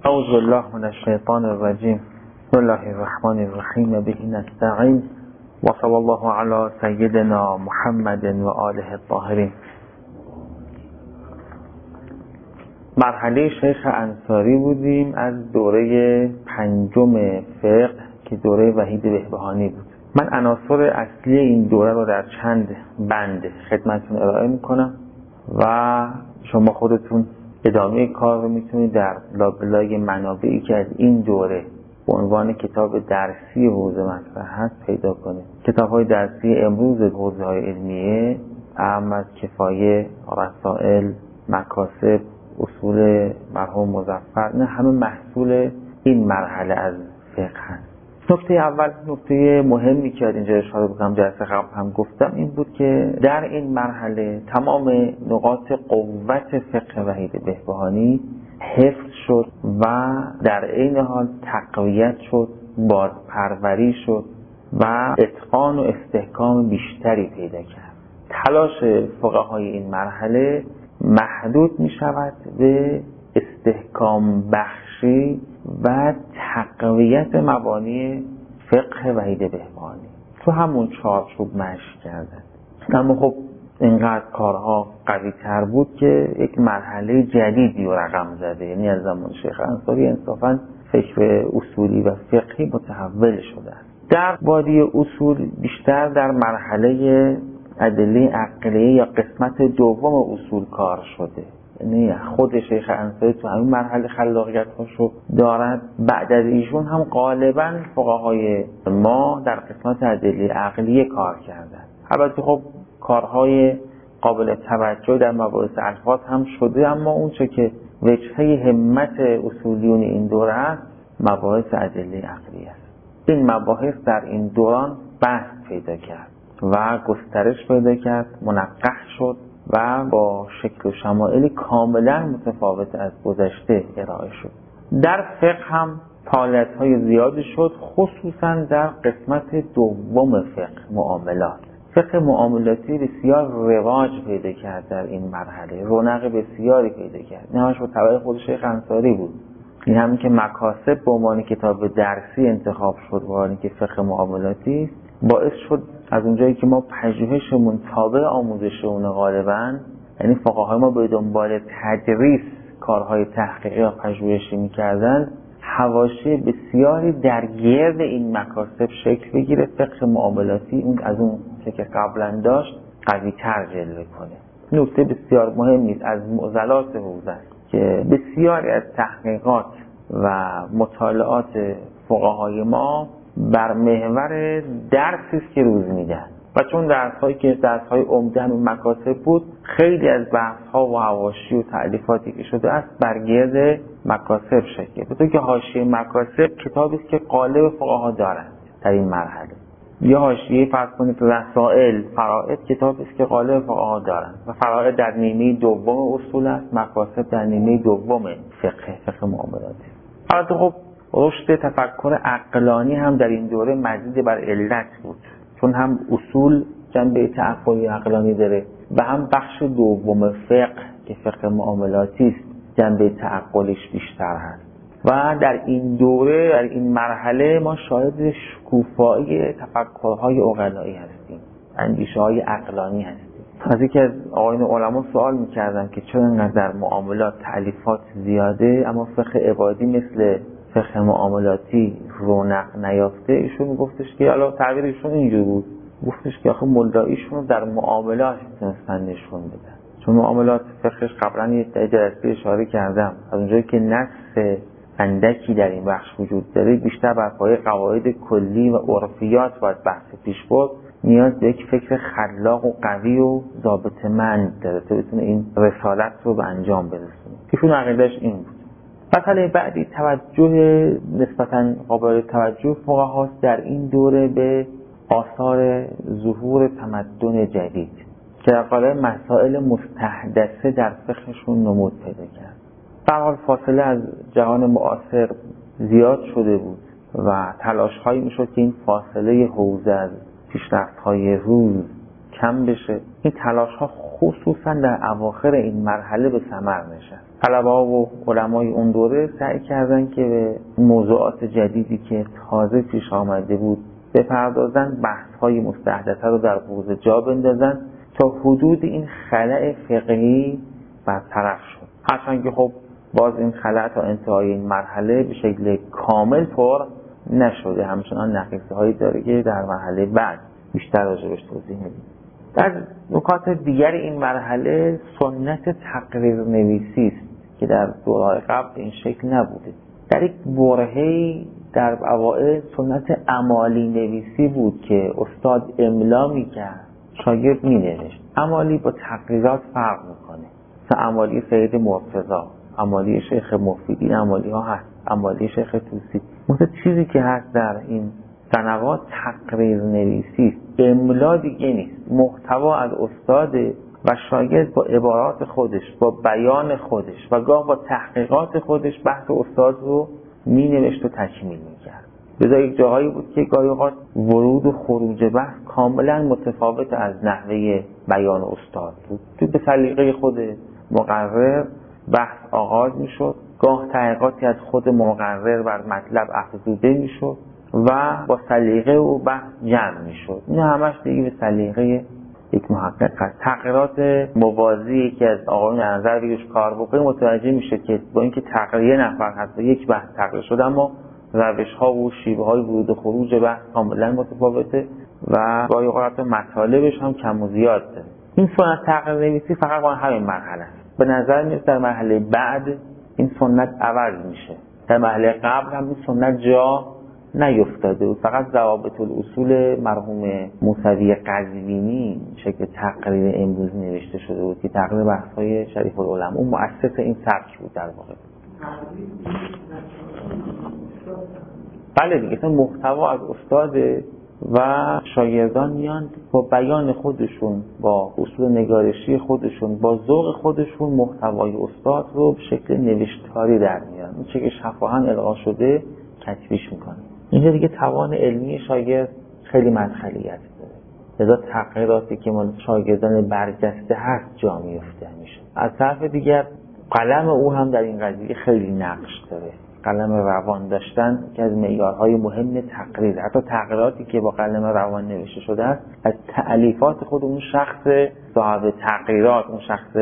اعوذ بالله من الشیطان الرجیم. بسم الله الرحمن الرحیم. به نستعین و صلی الله علی سیدنا محمد و آله الطاهرین. مرحله شیخ انصاری بودیم از دوره پنجم فقه که دوره وحید بهبهانی بود. من عناصر اصلی این دوره رو در چند بند خدمتتون ارائه میکنم و شما خودتون ادامه کار رو میتونید در لابلای منابعی که از این دوره به عنوان کتاب درسی حوزه مطرح هست پیدا کنید. کتاب‌های درسی امروز حوزه‌های علمیه، اهم از کفایه، رسائل، مکاسب، اصول مرحوم مظفر، نه همه محصول این مرحله از فقه هست. نکته اول، نکته مهمی که اینجا اشاره بکنم، جلسه قبل هم گفتم، این بود که در این مرحله تمام نقاط قوت فقه وحید بهبهانی حفظ شد و در عین حال تقویت شد، بازپروری شد و اتقان و استحکام بیشتری پیدا کرد. تلاش فقهای این مرحله محدود می شود به استحکام بخشی و تقویت مبانی فقه وحید بهبهانی تو همون چارچوب مشی کردن. اما خب اینقدر کارها قوی تر بود که یک مرحله جدیدی رو رقم زده، یعنی از زمان شیخ انصاری انصافاً فکر اصولی و فقهی متحول شده است. در بادی اصول بیشتر در مرحله ادله عقلیه یا قسمت دوم اصول کار شده، یعنی خود شیخ انصاری تو همین مرحله خلاقیت‌هاشو دارد. بعد از ایشون هم غالباً فقهای ما در قسمت ادله عقلیه کار کردن. البته خب کارهای قابل توجه در مباحث الفاظ هم شده، اما اون چه که وجهه همت اصولیون این دوره است مباحث ادله عقلیه است. این مباحث در این دوران بحث پیدا کرد و گسترش پیدا کرد، منقح شد و با شکل و شمایل کاملا متفاوت از گذشته ارائه شد. در فقه هم فعالیت‌های زیادی شد، خصوصا در قسمت دوم فقه، معاملات. فقه معاملاتی بسیار رواج پیدا کرد در این مرحله، رونق بسیاری پیدا کرد. نه همش با تبع خود شیخ انصاری بود. این همین که مکاسب به عنوان کتاب درسی انتخاب شد و اینکه فقه معاملاتی باعث شد از اونجایی که ما پژوهشمون تابع آموزش اون غالباً، یعنی فقهای ما به دنبال تدریس کارهای تحقیقی و پژوهشی می‌کردن، حواشی بسیاری در گرد این مکاسب شکل بگیره، فقه معاملاتی اون از اون که قبلا داشت قوی‌تر جلوه کنه. نکته بسیار مهمی از معضلات حوزه که بسیاری از تحقیقات و مطالعات فقهای ما بر محور درسی است که روز میدن و چون درس‌هایی که درس‌های عمده و مکاسب بود، خیلی از بحث‌ها و حواشی و تألیفاتی که شده است بر گرد مکاسب شکل. به طور که حاشیه مکاسب کتابی است که غالب فقها دارند در این مرحله، یا حاشیه فرض کنید رسائل، فرائض، کتابی است که غالب فقها دارند و فرائض در نیمه دوم اصول است، مکاسب در نیمه دوم فقه معاملاتی. البته خب رشد تفکر عقلانی هم در این دوره مزید بر علت بود، چون هم اصول جنبه تعقلی عقلانی داره و هم بخش دوم فقه که فقه معاملاتی است جنبه تعقلیش بیشتر هست. و در این دوره، در این مرحله ما شاهد شکوفایی تفکرهای عقلایی هستیم، اندیشه‌های عقلانی هستیم. از یکی از آقایان علما سوال می‌کردم که چرا انقدر در معاملات تألیفات زیاده اما فقه عبادی مثل فقه معاملاتی رونق نیافته؟ ایشون میگفتش که حالا تعبیر ایشون اینجور بود، گفتش که آخه ملاییشون رو در معاملات میتونستن نشون بدن، چون معاملات فقهش قبلا یه جلسه اشاره کردم، از اونجایی که نص اندکی در این بخش وجود داره، بیشتر بر پایه قواعد کلی و عرفیات باید بحث پیش برد، نیاز به یک فکر خلاق و قوی و ضابطه‌مند داره تا بتونه این رسالت رو به انجام برسونه. ایشون عقیده‌اش این بود. مسئله بعدی توجه نسبتاً قابل توجه فقهاست در این دوره به آثار ظهور تمدن جدید که در قالب مسائل مستحدثه در فقهشون نمود پیدا کرد. در حال فاصله از جهان معاصر زیاد شده بود و تلاش‌هایی می‌شد که این فاصله حوزه از پیشرفت‌های روز کم بشه. این تلاش‌ها خصوصاً در اواخر این مرحله به ثمر نشست. طلبه‌ها و علمای اون دوره سعی کردن که به موضوعات جدیدی که تازه پیش آمده بود بپردازن، بحث‌های مستحدثه رو در حوزه جا بندازن تا حدود این خلأ فقهی برطرف شد. هرچند که خب باز این خلأ تا انتهای این مرحله به شکل کامل پر نشده، همچنان نقیصه‌هایی داره که در مرحله بعد بیشتر راجعش توضیح میدیم. در نکات دیگر این مرحله سنت تقریر نویسی است که در دوره‌های قبل این شکل نبوده. در یک برهه‌ای در اوائل سنت عمالی نویسی بود که استاد املا میکرد، شاگرد مینوشت. عمالی با تقریرات فرق میکنه. مثلا عمالی سید مرتضی، عمالی شیخ مفیدی، عمالی ها هست، عمالی شیخ طوسی. مثلا چیزی که هست در این سنوات تقریر نویسی است، املا دیگه نیست. محتوا از استاد و شاگرد با عبارات خودش، با بیان خودش و گاه با تحقیقات خودش بحث استاد رو می نوشت و تکمیل می کرد. بذار یک جاهایی بود که گاهی اوقات ورود و خروج بحث کاملا متفاوت از نحوه بیان استاد بود. تو به سلیقه خود مقرر بحث آغاز می شد، گاه تحقیقاتی از خود مقرر بر مطلب افزوده می شد و با سلیقه و بحث جمع می شد. این همش دیگه به سلیقه یک محقق هست. تغییرات موازی که از آقایون نظر بگیرش کار بکنه متوجه میشه که با اینکه تغییر نفر هست و یک بحث تغییر شده، اما روش ها و شیوه های ورود و خروج بحث کاملا متفاوته و گاهی اوقات مطالبش هم کم و زیاد داره. این سنت تغییر نویسی فقط با همین مرحله است. به نظر میاد در مرحله بعد این سنت عوض میشه. در مرحله قبل هم این سنت جا نیفتاده بود. فقط ضوابط الاصول مرحوم موسوی قزوینی شکل تقریر امروز نوشته شده بود که تقریر بحث‌های شریف العلماء اون مؤسس این سبک بود در واقع. بله دیگه، اصلا محتوا از استاد و شاگردان میان با بیان خودشون، با اصول نگارشی خودشون، با ذوق خودشون محتوای استاد رو به شکل نوشتاری در میارن. این چه که شفاهن القا شده تکمیلش میکنه. اینجا دیگه توان علمی شاگرد خیلی مدخلیت داره. لذا تغییراتی که من شاگردان برجسته هست جا میفته میشه. از طرف دیگر قلم او هم در این قضیه خیلی نقش داره. قلم روان داشتن که از معیارهای مهم تقریر، حتی تقریراتی که با قلم روان نوشته شده است از تألیفات خود اون شخص صاحب تقریرات، اون شخص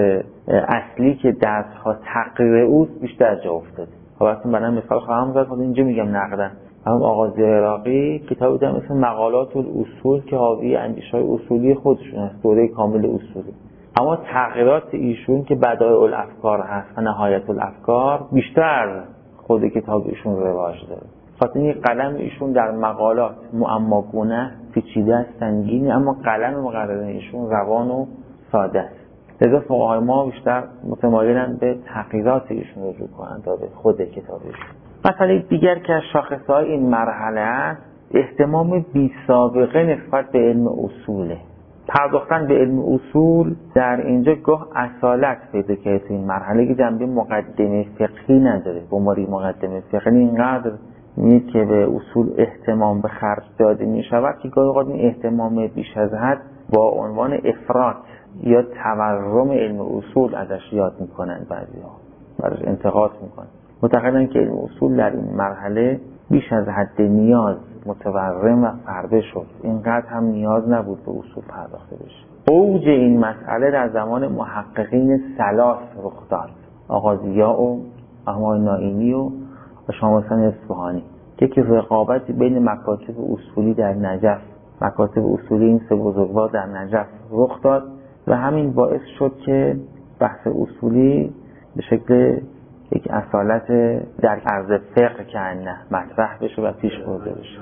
اصلی که درس‌ها تقریر اوست بیشتر جا افتاده. خب اصلا من مثال خواهم زد، خود اینجا میگم نقدن. هم آقا عراقی کتابی دارن مثل مقالات الاصول که حاوی اندیشه‌های اصولی خودشون است، دوره کامل اصولی. اما تغییرات ایشون که بدایع الافکار هست و نهایت الافکار بیشتر خود کتاب ایشون رواج داره. خاطر این قلم ایشون در مقالات معماگونه، پیچیده است، سنگینه، اما قلم مقرر ایشون روان و ساده است. لذا فقهای ما بیشتر متمایلن به تغییرات ایشون رجوع کنند تا به خود کتابشون. مسئله دیگر که از شاخصهای این مرحله است اهتمام بی سابقه نسبت به علم اصوله. پرداختن به علم اصول در اینجا گاه اصالت پیدا کرده تو این مرحله که جنبه مقدمه فقهی نداره. بماری مقدمه فقهی اینقدر نیست که به اصول اهتمام به خرج داده می شود که گاهی اوقات این اهتمام بیش از حد با عنوان افراط یا تورم علم اصول ازش یاد میکنن، بعضی‌ها برش انتقاد میکنن. معتقدن که علم اصول در این مرحله بیش از حد نیاز متورم و فربه شد. اینقدر هم نیاز نبود به اصول پرداخته بشه. اوج این مسئله در زمان محققین ثلاث رخ داد. آقا ضیاء و احمد نائینی و شاه حسین اصفهانی که رقابتی بین مکاتب اصولی در نجف، مکاتب اصولی این سه بزرگوار در نجف رخ داد و همین باعث شد که بحث اصولی به شکل یک اصالت در عرض فقه که نه مطرح بشه و پیش برده بشه.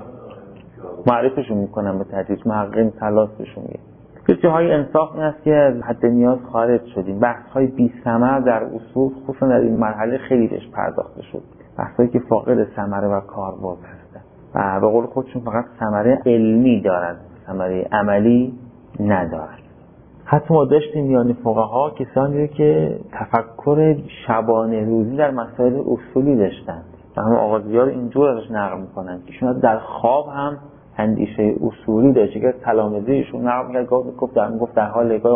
معرفشون میکنم به تدریج، محققین ثلاث بهشون میگه. یک جاهای انصاف این است که از حد نیاز خارج شدیم. بحث‌های بی ثمر در اصول خصوصا در این مرحله خیلی بهش پرداخته شد. بحث‌هایی که فاقد ثمره و کاربرد هستند و به قول خودشون فقط ثمره علمی دارند، ثمره عملی ندارند. حتی ما داشتیم میان فقها کسانی که تفکر شبانه روزی در مسائل اصولی داشتند و هم آقا ضیاء اینجور ازش نقل میکنن که ایشون در خواب هم اندیشه اصولی داشت که تلامذه ایشون نقل میکرد، گفت در حال گاهی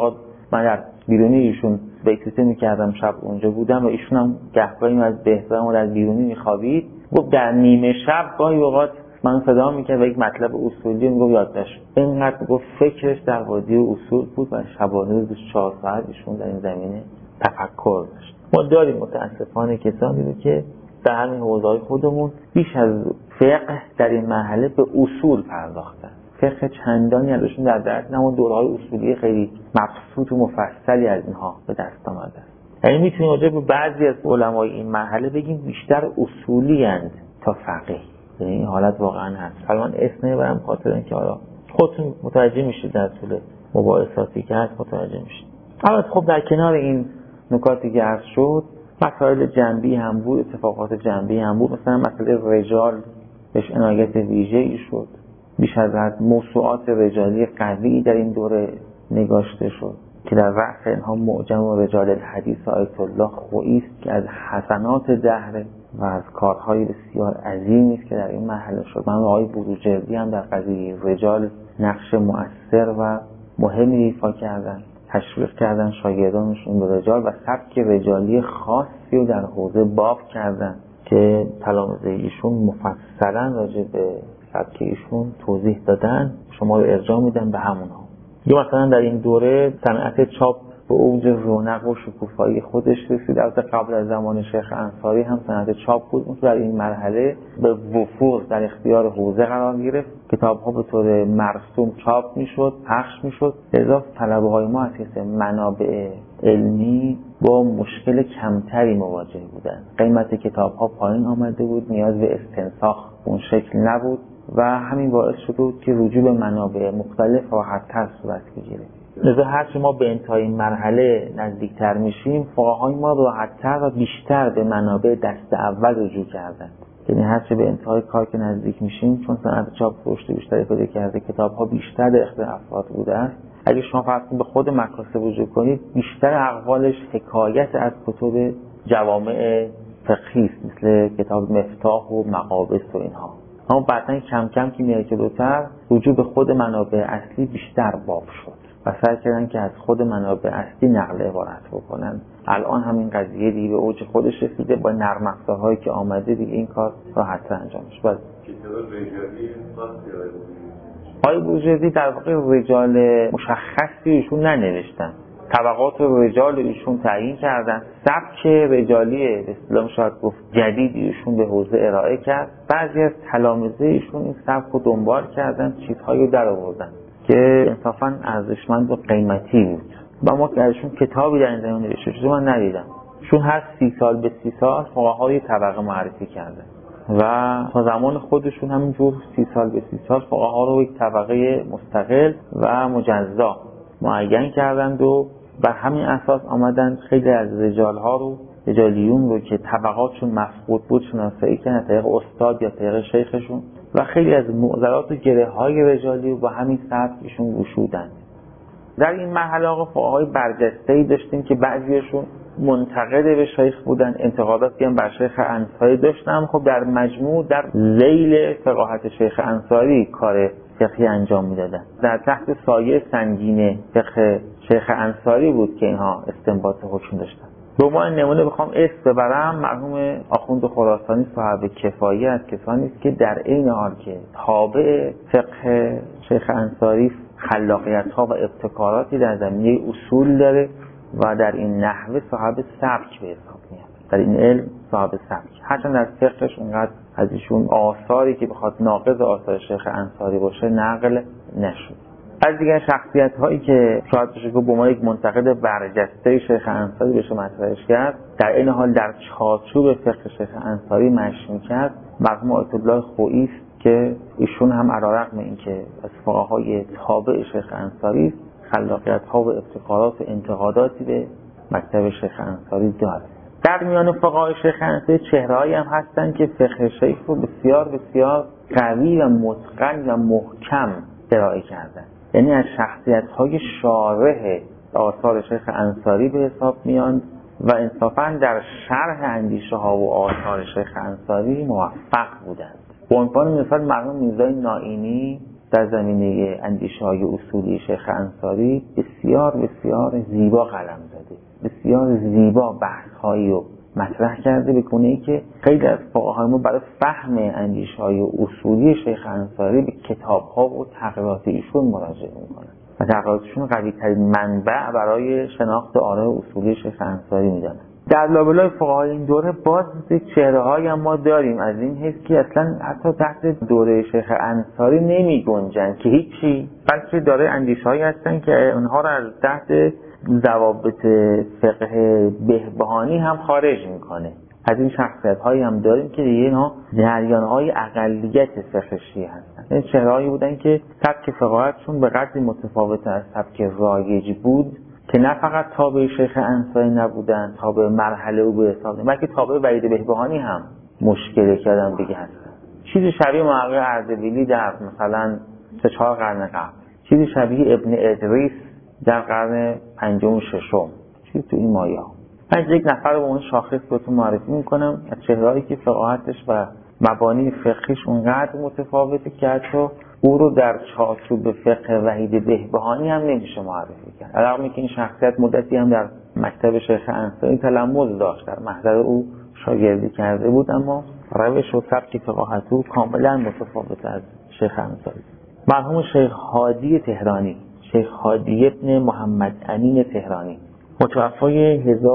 من در بیرونی ایشون بیتوته میکردم، شب اونجا بودم و ایشون هم گهگاهی از بهترم و در بیرونی میخوابید. گفت در نیمه شب گاهی اوقات من صدا میکرد و یک مطلب اصولی میگفت یادداشت. اینقدر گفت فکرش در وادی اصول بود و شبانه 24 ساعت ایشون در این زمینه تفکر داشت. ما داریم متاسفانه کسانی رو که در همین حوزه‌های خودمون بیش از فقه در این مرحله به اصول پرداختن. فقه چندانی ازشون در درک نمون، دوره‌های اصولی خیلی مبسوط و مفصلی از اینها به دست آمده. یعنی میتونیم راجع به بعضی از علمای این مرحله بگیم بیشتر اصولی اند تا فقهی. یعنی این حالت واقعا هست. حالا من اسم نمیبرم خاطر اینکه حالا خودتون متوجه میشید در طول مباحثاتی که هست متوجه میشید. اما خب در کنار این نکاتی که عرض شد، مسائل جنبی هم بود، اتفاقات جنبی هم بود. مثلا مسئله رجال بهش عنایت ویژه‌ای شد. بیش از حد موضوعات رجالی قوی در این دوره نگاشته شد که در رأس اینها معجم رجال الحدیث آیت الله خویی است که از حسنات دهر و از کارهای بسیار عظیمی است که در این مرحله شد. من آقای بروجردی هم در قضیه رجال نقش مؤثر و مهمی ایفا کردن، تشویق کردن شاگردانشون به رجال و سبک رجالی خاصی رو در حوزه باب کردن که تلامذه ایشون مفصلا راجع به سبک ایشون توضیح دادن. شما رو ارجاع میدن به همونها. یا مثلا در این دوره صنعت چاپ به اوج رونق و شکوفایی خودش رسید. البته قبل از زمان شیخ انصاری هم صنعت چاپ بود، اون در این مرحله به وفور در اختیار حوزه قرار گرفت. کتاب‌ها به طور مرسوم چاپ میشد، پخش میشد. لذا طلبه‌های ما از حیث منابع علمی با مشکل کمتری مواجه بودند. قیمت کتاب‌ها پایین آمده بود، نیاز به استنساخ اون شکل نبود و همین باعث شد که رجوع به منابع مختلف راحت‌تر صورت بگیره. لذا هرچی ما به انتهای مرحله نزدیکتر میشیم، فقهای ما راحت‌تر و بیشتر به منابع دست اول رجوع کردن. یعنی هرچی به انتهای کار که نزدیک میشیم، چون صنعت چاپ رشد بیشتری پیدا کرده، کتاب‌ها بیشتر در اختیار افراد بوده است. اگه شما فرض به خود مکاسب رجوع کنید، بیشتر اقوالش حکایت از کتب جوامع فقهی است، مثل کتاب مفتاح و مقابس و اینها. اما بعداً کم کم که میره جلوتر، رجوع به خود منابع اصلی بیشتر باب شد و سعی کردن که از خود منابع اصلی نقل عبارت بکنن. الان همین قضیه دیگه به اوج خودش رسیده، با نرم افزارهایی که آمده دیگه این کار راحت‌تر انجام میشه. کتاب رجالی بروجردی در واقع رجال مشخصی ایشون ننوشتن، طبقات رجال ایشون تعیین کردن، سبک رجالی به اصطلاح شاید گفت جدید ایشون به حوزه ارائه کرد. بعضی از تلامذه ایشون این سبک رو دنبال کردن، چیزهایی رو در آوردن که انصافاً ارزشمند و قیمتی بود. و ما که ازشون کتابی در این زمینه نوشته شده من ندیدم. چون هر 30 سال به 30 سال فقهای طبقه معرفی کردن و تا زمان خودشون همینجور 30 سال به 30 سال فقها رو یک طبقه مستقل و مجزا معین کردند و بر همین اساس آمدن خیلی از رجالها رو، رجالیون رو که طبقاتشون مفقود بود شناسایی کردن طریق استاد یا طریق شیخشون و خیلی از معضلات و گره‌های رجالی رو با همین سبک ایشون گشودن. در این مرحله آقا فقهای برجسته‌ای داشتیم که بعضیشون منتقد به شیخ بودن، انتقاداتی هم بر شیخ انصاری داشتن. خب در مجموع در ذیل فقاهت شیخ انصاری کار فقهی انجام میدادن. در تحت سایه سنگین فقه شیخ انصاری بود که اینها استنباط حکم داشتن. به عنوان نمونه بخوام اسم ببرم، مرحوم آخوند خراسانی صاحب کفایه از کسانی است که در عین حال که تابع فقه شیخ انصاری خلاقیت‌ها و ابتکاراتی در زمینه اصول داره و در این نحوه صاحب سبک به حساب میاد. در این علم صاحب سبک، هرچند از فقهش اونقدر از ایشون آثاری که بخواد ناقض آثار شیخ انصاری باشه نقل نشد. از دیگر شخصیت هایی که شاید بشه که به ما یک منتقد برجسته شیخ انصاری بشه مطرحش کرد، در این حال در چارچوب فقه شیخ انصاری مشی می‌کرد، مرحوم آیت الله خویی است که ایشون هم علیرغم اینکه از فقهای تابع شیخ انصاری است، خلاقیت‌ها و ابتکارات و انتقاداتی به مکتب شیخ انصاری دارد. در میان فقهای شیخ انصاری چهره‌هایی هم هستند که فقه شیخ رو بسیار بسیار قوی و متقن و محکم ارائه کردند. یعنی از شخصیت‌های شارح آثار شیخ انصاری به حساب میان و انصافاً در شرح اندیشه‌ها و آثار شیخ انصاری موفق بودند. به عنوان مثال مرحوم میرزای نائینی در زمینه اندیشه‌های اصولی شیخ انصاری بسیار بسیار زیبا قلم زده، بسیار زیبا بحث‌هایی رو مطرح کرده به گونه‌ای که خیلی از فقهای ما برای فهم اندیشه‌های اصولی شیخ انصاری به کتاب‌ها و تقریرات ایشون مراجعه می‌کنن و تقریراتشون قوی‌ترین منبع برای شناخت آراء اصولی شیخ انصاری می‌دونن. در لابلای فقهای این دوره باز چهره‌هایی هم ما داریم از این حیث که اصلا حتی تحت دوره شیخ انصاری نمی‌گنجن که هیچی، بلکه داره اندیشه‌هایی هستن که اونها رو از تحت ضوابط فقه بهبهانی هم خارج میکنه. از این شخصیت‌هایی هم داریم که دیگه اینا جریان‌های اقلیت فقه شیعه هستن. این چهره‌هایی بودن که سبک فقاهتشون به قدری متفاوت از سبک رایج بود که نه فقط تابع شیخ انصاری نبودن، تابع مرحله او به حساب نمیاد، بلکه تابع وحید بهبهانی هم مشکل کردن دیگه هستن. چیزی شبیه محقق اردبیلی در مثلا 3-4 قرن قبل، چیزی شبیه ابن ادریس در قرن 5 و 6، چیزی تو این مایه ها. من یک نفر به اون شاخص بهتون معرفی میکنم از چهرهایی که فقاهتش و مبانی فقهیش اونقدر متفاوته که حتی او رو در چارچوب فقه وحید بهبهانی هم نمیشه معرفی کرد. علاوه که این شخصیت مدتی هم در مکتب شیخ انصاری تلمذ داشت، در محضر او شاگردی کرده بود، اما روش و سبک فقاهت او کاملا متفاوت از شیخ انصاری. مرحوم شیخ هادی تهرانی، شیخ هادی ابن محمد امین تهرانی، متوفای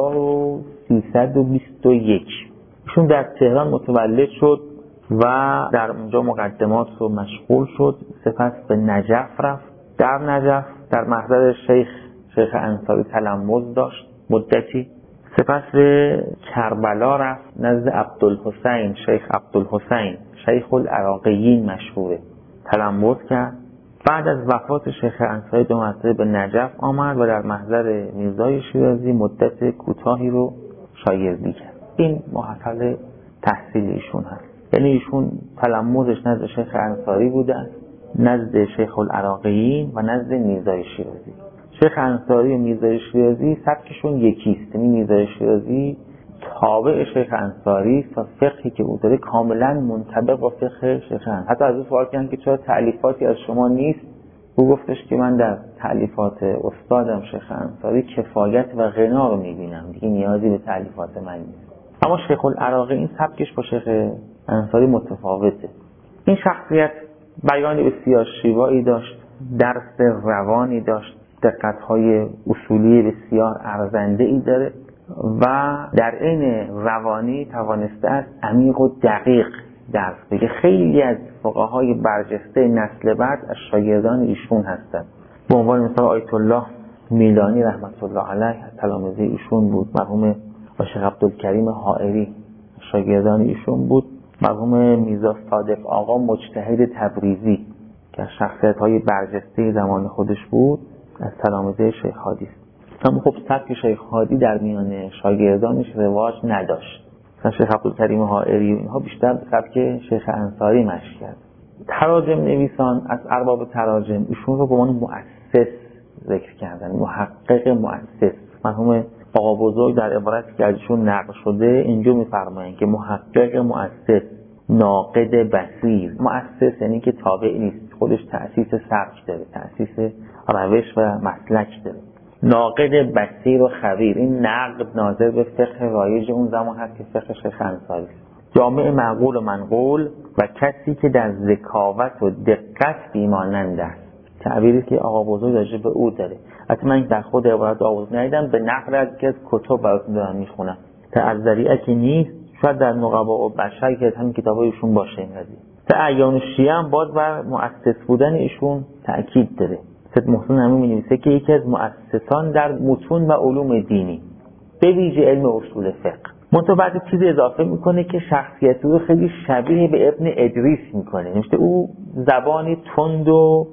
1321. ایشون در تهران متولد شد و در اونجا مقدمات رو مشغول شد. سپس به نجف رفت. در نجف در محضر شیخ انصاری تلمذ داشت مدتی. سپس به کربلا رفت نزد عبدالحسین، شیخ عبدالحسین شیخ العراقیین مشهوره، تلمذ کرد. بعد از وفات شیخ انصاری 2 مرتبه به نجف آمد و در محضر میرزای شیرازی مدت کوتاهی رو شاگردی کرد. این محصل تحصیل ایشون هست. یعنی ایشون تلمذش نزد شیخ انصاری بوده، نزد شیخ العراقیین و نزد میرزای شیرازی. شیخ انصاری و میرزای شیرازی سبکشون یکیست. یعنی میرزای شیرازی تابع شیخ انصاری است و فقهی که او داره کاملا منطبق با فقه شیخ انصاری. حتی از او سوال کردن که چرا تألیفاتی از شما نیست؟ او گفتش که من در تألیفات استادم شیخ انصاری کفایت و غنا رو میبینم، دیگه نیازی به تألیفات من نیست. اما شیخ العراقی این سبکش با شیخ انصاری متفاوته. این شخصیت بیان بسیار شیوایی داشت، درس روانی داشت، دقت‌های اصولی بسیار ارزنده‌ای داره و در عین روانی توانسته است عمیق و دقیق درس بگه. خیلی از فقهای برجسته نسل بعد از شاگردان ایشون هستند. به عنوان مثال آیت الله میلانی رحمت الله علیه تلامذه ایشون بود. مرحوم شیخ عبدالکریم حائری شاگردان ایشون بود. مرحوم میرزا صادق آقا مجتهد تبریزی که از شخصیت‌های برجسته زمان خودش بود از تلامذه شیخ هادی است. اما خب سبک شیخ هادی در میان شاگردانش رواج نداشت. شیخ عبدالکریم حائری اینها بیشتر سبک شیخ انصاری مشی کرد. تراجم نویسان از ارباب تراجم ایشون رو به عنوان مؤسس ذکر کردن، محقق مؤسس. مرحوم آقا بزرگ در عبارتی که ازشون نقل شده اینجا می‌فرمایند که محقق مؤسس، ناقد بصیر. مؤسس یعنی که تابع نیست، خودش تأسیس سبک داره، تأسیس روش و مسلک داره. ناقد بصیر و خبیر، این نقد ناظر به فقه رایج اون زمان هست که فقه شیخ انصاری است. جامع معقول و منقول و کسی که در ذکاوت و دقت بیمانند است. تعبیری که آقا بزرگ راجع به او داره. حتی من در خود عبارت آقا بزرگ ندیدم، به نقل از که کتب براتون دارم میخونم. تا از ذریعه که نیست، شاید در نقبا و بشر که همین کتابای ایشون باشه این قضیه. تا اعیان شیعه هم باز بر مؤسس بودن ایشون تأکید داره. سید محسن همین می‌نویسه که یکی از مؤسسان در متون و علوم دینی به ویژه علم اصول فقه. منتها بعد چیز اضافه میکنه که شخصیت او خیلی شبیه به ابن ادریس میکنه. نوشته او زبانی تند و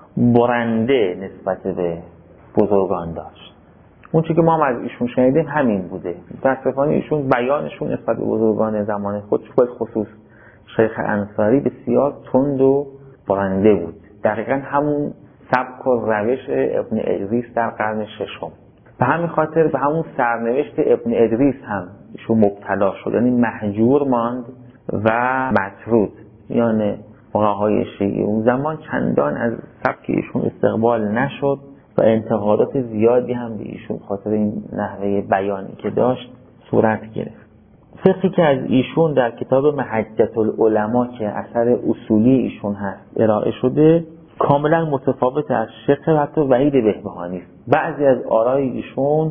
برنده نسبت به بزرگان داشت. اون چیزی که ما هم از ایشون شنیدیم همین بوده. متأسفانه ایشون بیانشون نسبت به بزرگان زمان خودش به خصوص شیخ انصاری بسیار تند و برنده بود. دقیقاً همون سبک و روش ابن ادریس در قرن ششم. به همین خاطر به همون سرنوشت ابن ادریس هم ایشون مبتلا شد، یعنی مهجور ماند و مطرود. یعنی فقهای شیعی اون زمان چندان از سبک ایشون استقبال نشد و انتقادات زیادی هم به ایشون خاطر این نحوه بیانی که داشت صورت گرفت. فقهی که از ایشون در کتاب محجة العلماء که اثر اصولی ایشون هست ارائه شده کاملا متفاوت از فقه حتی وحید بهبهانی است. بعضی از آرای ایشون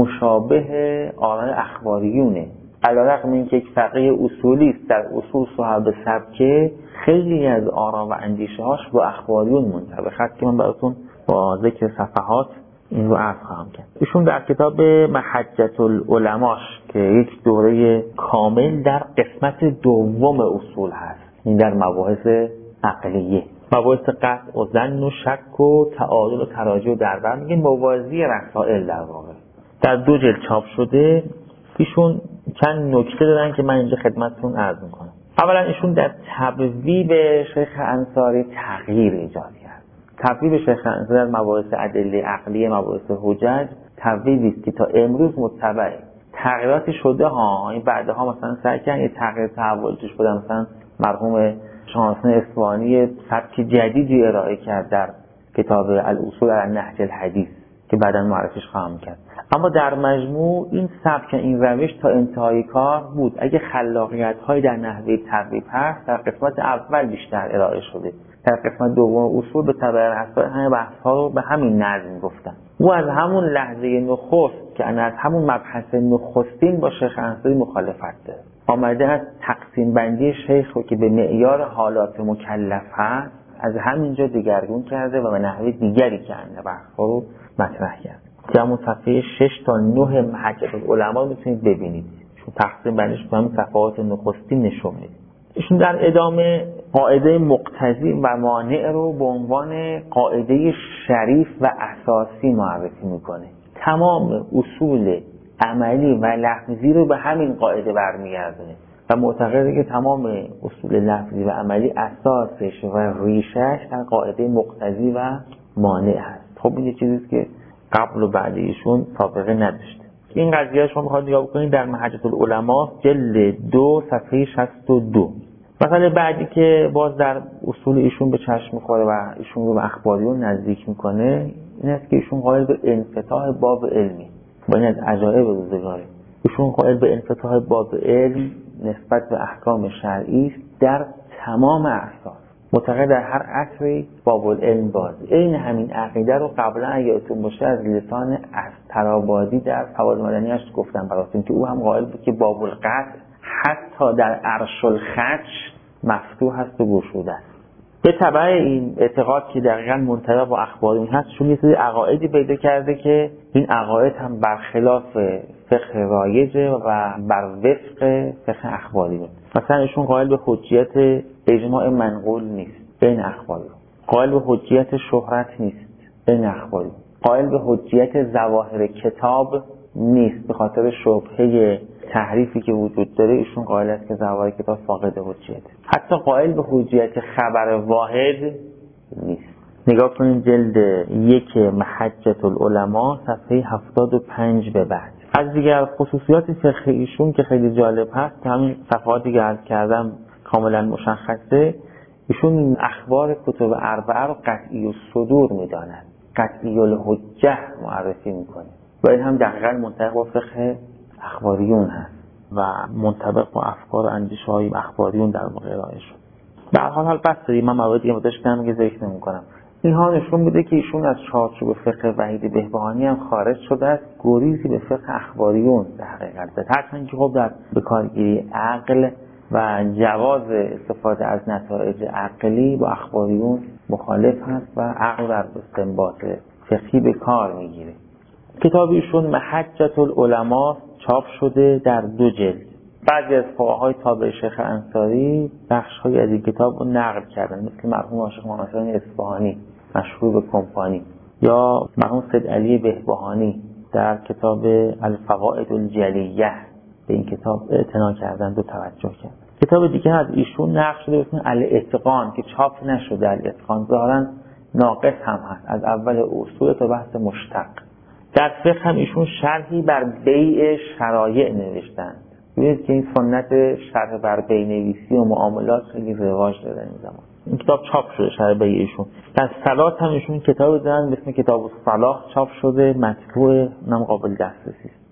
مشابه آرای اخباریونه، علیرغم اینکه یک فقیه اصولی است در اصول صحابه سبکه، خیلی از آرا و اندیشه هاش با اخباریون منطبق است که من براتون با ذکر صفحات این رو عرض خواهم کرد. ایشون در کتاب محجة العلماء که یک دوره کامل در قسمت دوم اصول هست، این در مباحث عقلیه، مباحث قطع و ظن و شک و تعادل و تراجع و دربر، میگه موازی رسائل در واقع در 2 جلد چاپ شده. ایشون چند نکته دارن که من اینجا خدمتتون عرض میکنم. اولا ایشون در تبویب شیخ انصاری تغییر ایجاد کرد. تبویب شیخ انصاری در مباحث ادله عقلیه، مباحث حجج، تبویبی است که تا امروز متبعه. تغییراتی شده ها، این بعدها مثلا سعی کردن یه تغییر تحول توش بدن، مثلا مرحوم شاهنامه اصفهانی سبک جدیدی ارائه کرد در کتاب الاصول علی نهج الحدیث که بعداً معرفیش خواهم کرد. اما در مجموع این سبک، این روش تا انتهای کار بود. اگه خلاقیت‌های در نحوه تبویب هست در قسمت اول بیشتر ارائه شده، در قسمت دوم اصول به تبع رسائل همه بحث‌ها رو به همین نظم گفتن. او از همون لحظه نخست که از همون مبحث نخستین با شیخ انصاری مخالفت داره، آمده از تقسیم بندی شیخ رو که به معیار حالات مکلف هست از همینجا دگرگون کرده و به نحوه دیگری که بحث‌ها رو مطرح کرد. که همون صفحه 6 تا 9 محجة العلماء میتونید ببینید، چون تقسیم بندیش به همین صفحات نخستین نشون میده. ایشون در ادامه قاعده مقتضی و مانع رو به عنوان قاعده شریف و اساسی معرفی میکنه. تمام اصول عملی و لفظی رو به همین قاعده برمیگردونه و معتقده که تمام اصول لفظی و عملی اساسش و ریشش در قاعده مقتضی و مانع هست. خب این چیزیه که قبل و بعد ایشون سابقه نداشته. این قضیه شما میخواد نگاه بکنید در محجة العلماء جلد 2 صفحه 62. مثلا بعدی که باز در اصول ایشون به چشم میخوره و ایشون رو به اخباریون نزدیک میکنه این است که ایشون قائل به انفتاح باب علمی. با این از عجایب روزگاره. ایشون قائل به انفتاح باب علم نسبت به احکام شرعی است در تمام اعصار. معتقد در هر عصری باب العلم باز. این همین عقیده رو قبلا یادتون باشه از لسان طرابادی در فوائد مدنیش گفتم براتون که او هم قائل بود که باب القطع حتی در عرش الخدش مفتوح هست و گشوده است. به تبع این اعتقاد که دقیقاً منطبق با اخباریون هست، چون یه سری عقایدی پیدا کرده که این عقاید هم برخلاف فقه رایجه و بر وفق فقه اخباریون. مثلا ایشون قائل به حجیت اجماع منقول نیست بین اخباریون، قائل به حجیت شهرت نیست بین اخباریون، قائل به حجیت ظواهر کتاب نیست به خاطر شبهه تحریفی که وجود داره. ایشون قائل است که ظواهر کتاب فاقد حجیت. حتی قائل به حجیت خبر واحد نیست. نگاه کنید جلد 1 محجة العلماء صفحه 75 به بعد. از دیگر خصوصیات فقه ایشون که خیلی جالب هست، همین صفحاتی که عرض کردم کاملا مشخصه، ایشون اخبار کتب اربعه رو قطعی الصدور میداند، قطعی الحجه معرفی میکنه و این هم دقیقاً منطبق با فقه اخباریون هست و منطبق با افکار و اندیشه های اخباریون در واقع ارائه شد. به هر حال بس داریم، من مواردی که داشتم که ذکر نمی‌کنم. اینها نشون میده که ایشون از چارچوب فقه وحید بهبهانی هم خارج شده است، گریزی به فقه اخباریون در حقیقت زد. هرچند که خب در بکارگیری عقل و جواز استفاده از نتایج عقلی با اخباریون مخالف هست و عقل در استنباط فقهی به کار میگیره. کتاب ایشون محجة العلماء چاپ شده در 2 جلد. بعضی از فقهای تابع شیخ انصاری بخش‌های از این کتاب رو نقل کردن، مثل مرحوم عاشق محمد اصفهانی مشهور به کمپانی یا مرحوم سید علی بهبهانی در کتاب الفوائد الجلیه به این کتاب اعتنا کردند و توجه کردند. کتاب دیگه از ایشون نقل شده به اسم الاتقان که چاپ نشده. الاتقان ظاهراً ناقص هم هست، از اول اصول تا بحث مشتق. در فقه هم ایشون شرحی بر بیع شرایع نوشتند. ببینید که این سنت شرح بر بیع نویسی و معاملات خیلی رواج داره این زمان. این کتاب چاپ شده شربه ایشون. در صلات هم ایشون کتاب دارن به اسم کتاب الصلاح چاپ شده، مطبوع، اونم قابل دسترسی است.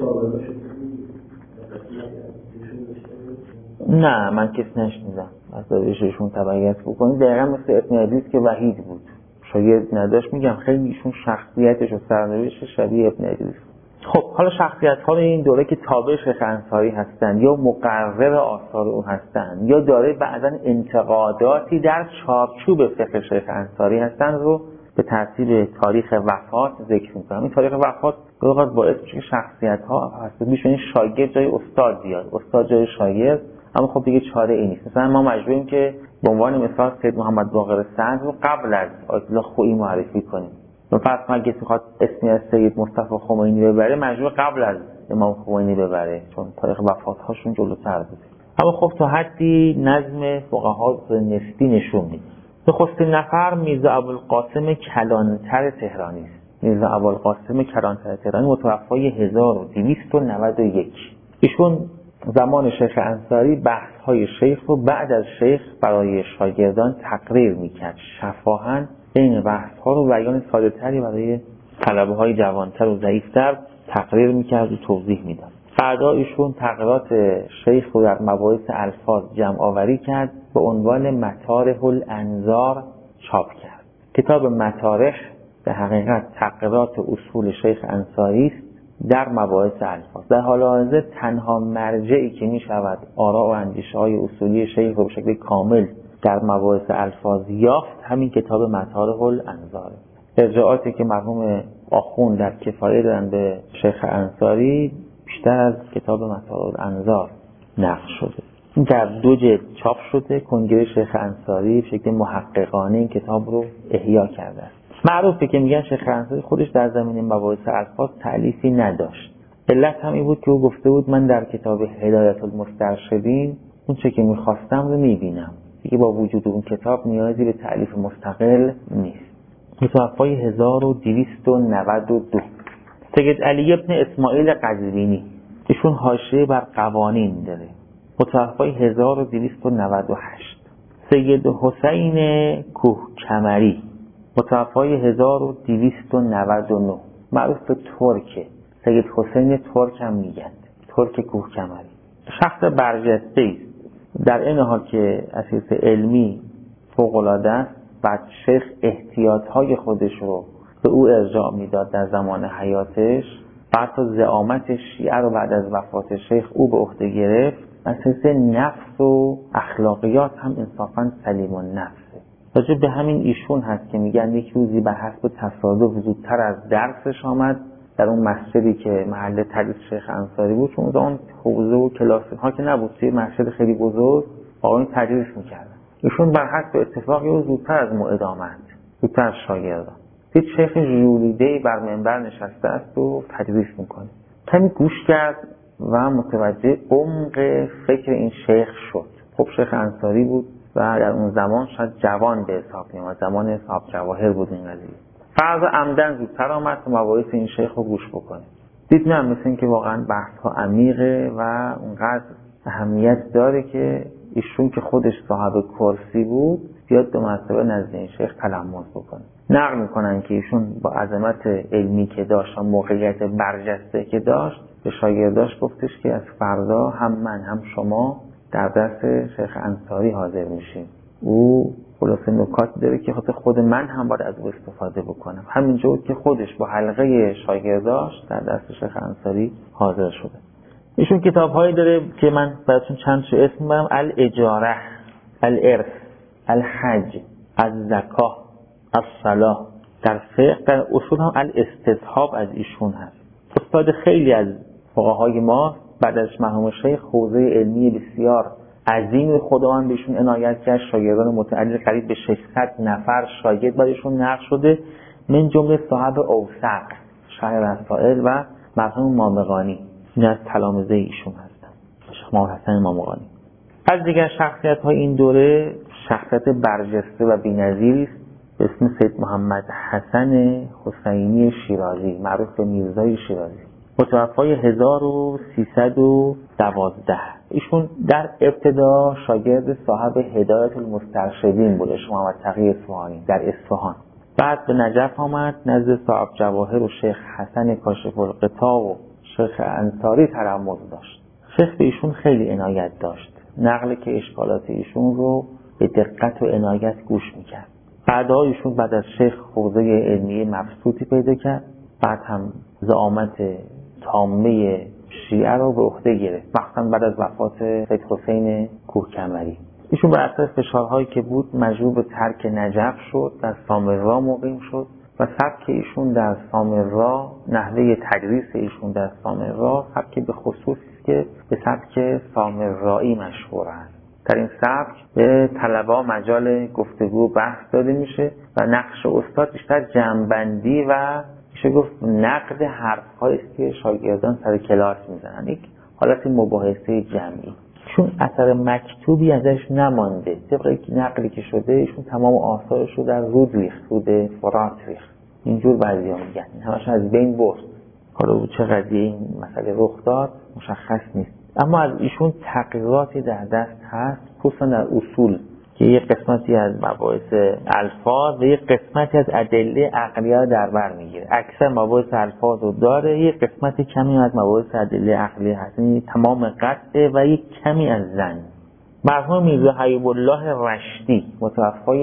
نه من کسی نشنیدم از داریششون تبعیت بکنید. دقیقا مثل ابن ادریس که وحید بود، شاید نداشت. میگم خیلی ایشون شخصیتش و سرنوشتش شبیه ابن ادریس. خب حالا شخصیت ها این دوره که تابع شیخ انصاری هستند یا مقرر آثار او هستند یا داره بعضا انتقاداتی در چارچوب فقه شیخ انصاری هستند رو به ترتیب تاریخ وفات ذکر میکنم. این تاریخ وفات به اوقات باعث میشه که شخصیت ها هست میشه این شاگرد جای استاد بیاد، استاد جای شاگرد، اما خب دیگه چاره ای نیست. مثلا ما مجبوریم که به عنوان مثال سید محمد باقر سعد رو قبل از آیت الله خویی معرفی کنیم. فرض کنید اگه میخواد اسمی از سید مصطفی خمینی ببره مجبور قبل از امام خمینی ببره چون تاریخ وفات‌هاشون جلوتر بوده. اما خب تا حدی نظم فقها نسبی نشون میده. نخستین نفر میرزا ابوالقاسم کلانتر تهرانی است. میرزا ابوالقاسم کلانتر تهرانی متوفای 1291. ایشون زمان شیخ انصاری بحث‌های شیخ رو بعد از شیخ برای شاگردان تقریر میکرد. شفاهاً این بحث‌ها رو بیان ساده‌تری برای طلبه‌های جوانتر و ضعیف‌تر تقریر میکرد و توضیح میداد. بعدا ایشون تقریرات شیخ رو در مباحث الفاظ جمع آوری کرد به عنوان مطارح الانظار چاپ کرد. کتاب مطارح به حقیقت تقریرات اصول شیخ انصاری است در مباحث الفاظ. در حال حاضر تنها مرجعی که می شود آراء و اندیشه‌های اصولی شیخ رو به شکل کامل در مباحث الفاظ یافت همین کتاب مطارح الانظار. ارجاعاتی که مرحوم آخوند در کفایه دادن به شیخ انصاری بیشتر از کتاب مطارح الانظار نقل شده. این در 2 جلد چاپ شده. کنگره شیخ انصاری به شکل محققانه این کتاب رو احیا کرده است. معروفه که میگن شیخ انصاری خودش در زمینه مباحث الفاظ تألیفی نداشت. علت هم این بود که او گفته بود من در کتاب هدایت المسترشدین اون چه که میخواستم رو میبینم، دیگه با وجود اون کتاب نیازی به تألیف مستقل نیست. متوفای 1292. سید علی ابن اسماعیل قزوینی ایشون حاشیه بر قوانین داره. متوفای 1298. سید حسین کوهکمری متوفای 1299. معروف به ترکه. سید حسین ترک هم میگن، ترک کوهکمری. شخص برجسته است در این حال که اساس علمی فوق‌العاده است. بعد شیخ احتیاطهای خودش رو به او ارجاع میداد در زمان حیاتش. بعد تا زعامت شیعه رو بعد از وفات شیخ او به عهده گرفت. اساس نفس و اخلاقیات هم انصافاً سلیم النفسه. راجع به همین ایشون هست که میگن یک روزی به حسب تصادف زودتر از درسش آمد در اون مسجدی که محل تدریس شیخ انصاری بود، چون اون حوزه و کلاس ها که نبود، توی مسجد خیلی بزرگ آقایون تدریس میکردن. ایشون بر حسب اتفاقی رو زودتر از موعد آمد، زودتر از شاگردان. دید شیخ ژولیده‌ای بر منبر نشسته است و تدریس میکنه. کمی گوش کرد و متوجه عمق فکر این شیخ شد. خب شیخ انصاری بود و در اون زمان شاید جوان به حساب میاد، زمان صاحب جواهر بود این قضیه. فرض عمدن زودتر آمد تا مباحث این شیخ رو گوش بکنه. دید نه، مثل این که واقعا بحث ها عمیقه و اونقدر اهمیت داره که ایشون که خودش صاحب کرسی بود بیاد 2 مرتبه نزد این شیخ تلمس بکنه. نقل میکنن که ایشون با عظمت علمی که داشت و موقعیت برجسته که داشت به شاگرداش گفتش که از فردا هم من هم شما در درس شیخ انصاری حاضر میشیم. او خلاصه نکاتی داره که خود من هم باید از او استفاده بکنم. همینجور که خودش با حلقه شاگرداش در درس شیخ انصاری حاضر شده. ایشون کتاب‌هایی داره که من براتون چند تا اسم میبرم: الاجاره، الارث، الحج، الزکاه، الصلاه. در فقه در اصول هم الاستصحاب از ایشون هست. استاد خیلی از فقهای ما بعد از مرحوم شیخ حوزه علمی بسیار عظیم خداوند بهشون عنایت کرد. شاگردان متعدد قریب به 600 نفر شاگرد برایشون نقل شده، من جمله صاحب اوثق، شرح رسائل و مرحوم مامقانی. این از تلامذه ایشون هستن، شیخ محمد حسن مامقانی. از دیگر شخصیت‌های این دوره شخصیت برجسته و بی‌نظیری است به اسم سید محمد حسن حسینی شیرازی، معروف به میرزای شیرازی. متوفای 1312. ایشون در ابتدا شاگرد صاحب هدایت المسترشدین بوده، شیخ محمد تقی اصفهانی در اصفهان. بعد به نجف آمد، نزد صاحب جواهر و شیخ حسن کاشف الغطا و شیخ انصاری تلمذ داشت. شیخ به ایشون خیلی عنایت داشت، نقل که اشکالات ایشون رو به دقت و عنایت گوش میکرد. بعدها ایشون بعد از شیخ حوزه علمیه مبسوطی پیدا کرد، بعد هم زعامت تامه شیعه رو به عهده گرفت، مخصوصا بعد از وفات سید حسین کوهکمری. ایشون بر اساس فشارهایی که بود مجبور به ترک نجف شد، در سامرا مقیم شد و سبک ایشون در سامرا، نحوه تدریس ایشون در سامرا سبک به خصوصی است که به سبک سامرایی مشهور است. در این سبک به طلبه مجال گفتگو بحث داده میشه و نقش استاد بیشتر جمع‌بندی و میشه گفت نقد حرف‌هایی است که شاگردان سر کلاس میزنن، یک حالت مباحثه جمعی. چون اثر مکتوبی ازش نمانده، طبق نقلی که شده ایشون تمام آثارش رو در رود ریخت، رود فرات ریخت، اینجور بعضیا میگن همش از بین برد. حالا چه قضیه این مسئله رخ داد مشخص نیست، اما از ایشون تحقیقاتی در دست هست، خصوصا در اصول که یک قسمتی از مباحث الفاظ و یک قسمتی از ادله عقلیه در بر میگیره. اکثر مباحث الفاظ رو داره، یک قسمتی کمی از مباحث ادله عقلیه هست، یعنی تمام قطعه و یک کمی از زن. مرحوم میرزا حبیب الله رشدی متوفای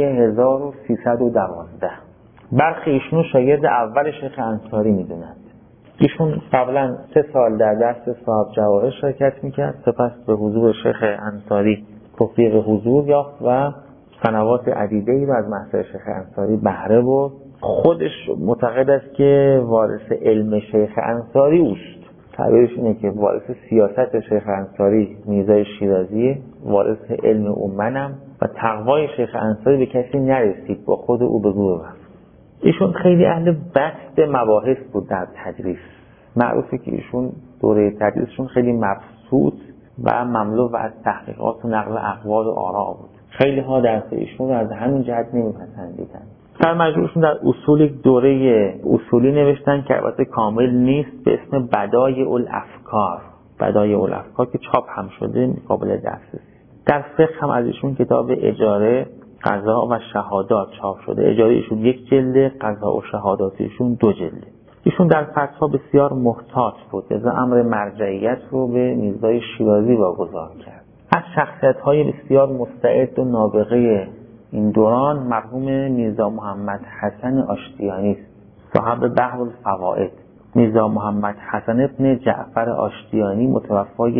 1312، برخی ایشونو شاگرد اول شیخ انصاری میدونند. ایشون قبلا 3 سال در درس صاحب جواهر شرکت میکرد، سپس به حضور شیخ انصاری توفیق حضور یافت و سنوات عدیده‌ای رو از محضر شیخ انصاری بهره برد. خودش معتقد است که وارث علم شیخ انصاری اوست. تعبیرش اینه که وارث سیاست شیخ انصاری میرزای شیرازیه، وارث علم او منم و تقوای شیخ انصاری به کسی نرسید، با خود او به گور رفت. ایشون خیلی اهل بسط مباحث بود در تدریس. معروفه که ایشون دوره تدریسشون خیلی مبسوط و مملو و از تحقیقات و نقل اقوال و آراء بود. خیلی ها درس ایشون رو از همین جهت نمیپسندیدن. در مجموعشون در اصول یک دوره اصولی نوشتن که البته کامل نیست، به اسم بدایع الافکار. بدایع الافکار که چاپ هم شده، قابل دسترسی. در فقه هم از ایشون کتاب اجاره، قضا و شهادات چاپ شده. اجاره ایشون 1 جلده، قضا و شهادات ایشون 2 جلده. ایشون در فتوا بسیار محتاط بود، لذا امر مرجعیت رو به میرزای شیرازی واگذار کرد. از شخصیت‌های بسیار مستعد و نابغه این دوران مرحوم میرزا محمد حسن آشتیانی است، صاحب بحر الفوائد. میرزا محمد حسن ابن جعفر آشتیانی متوفای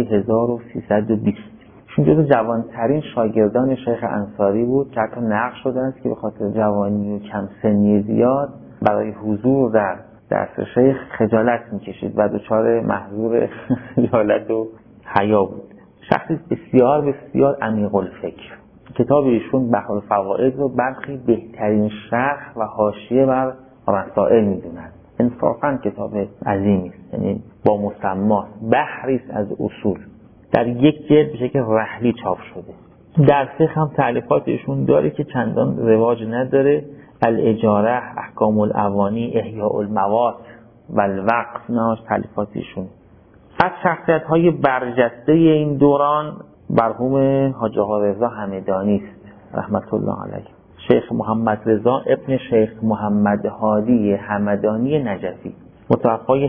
1320. ایشون جزو جوانترین شاگردان شیخ انصاری بود که حتی نقل شده است که به خاطر جوانی و کم سنی زیاد برای حضور در درس شیخ خجالت میکشید و دچار محظور خجالت و حیا بود. شخصی بسیار بسیار عمیق الفکر. کتاب ایشون بحر الفوائد رو برخی بهترین شرح و حاشیه بر مسائل میدونند. انصافاً کتاب عظیمی است، یعنی با مسماست، بحری است از اصول. در 1 جلد به شکل رحلی چاپ شده. در فقه هم تألیفات ایشون داره که چندان رواج نداره. الاجاره، احکام الاوانی، احیاء الموات و الوقف، ناش تألیفات ایشون. از شخصیت‌های برجسته این دوران مرحوم حاج آقا رضا همدانی است رحمت الله علیه. شیخ محمد رضا ابن شیخ محمد هادی همدانی نجفی متوفای